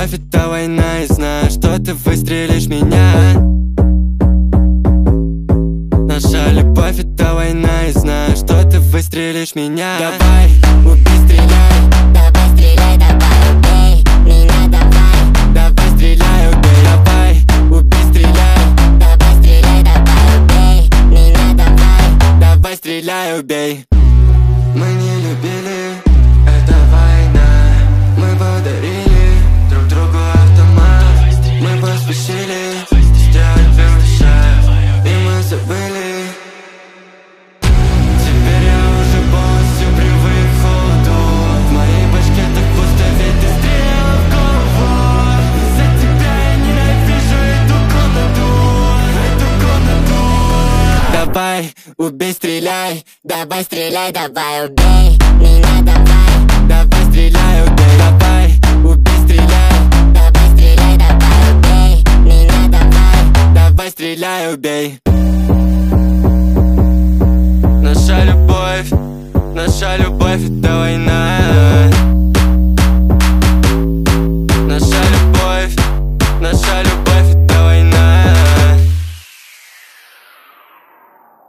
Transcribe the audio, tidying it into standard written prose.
любовь — это война, и знаю, что ты выстрелишь меня. Наша любовь — это война, и знаю, что ты выстрелишь меня. Давай, убей, стреляй, Давай стреляй, давай убей меня, давай. давай, стреляй, убей. Давай, убей, стреляй, Давай стреляй, давай убей меня, давай. давай, стреляй, убей. Мы не любили, это война. Мы подарили друг другу автомат. Мы поспешили сделать первый шаг, и мы забыли. Теперь я уже полностью привык к холоду. В моей башке так пусто, ведь ты стреляла в голову. Из-за тебя я ненавижу эту комнату, эту комнату. Давай, убей, стреляй, Давай стреляй, давай убей меня, давай. давай, стреляй, убей. Давай, убей, стреляй, Давай стреляй, давай убей меня, давай. давай, стреляй, убей. Наша любовь — это война. Наша любовь —